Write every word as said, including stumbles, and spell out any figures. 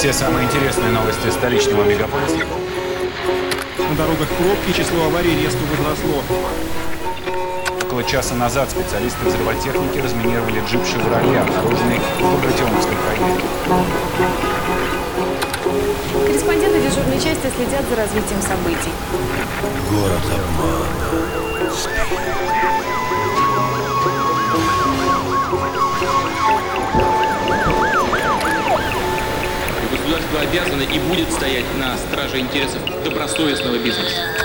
Все самые интересные новости столичного мегаполиса. На дорогах пробки, число аварий резко возросло. Около часа назад специалисты взрывотехники разминировали джип «Шевроле», обнаруженный в Багратионовском проезде. Корреспонденты дежурной части следят за развитием событий. Город обмана. Государство обязано и будет стоять на страже интересов добросовестного бизнеса.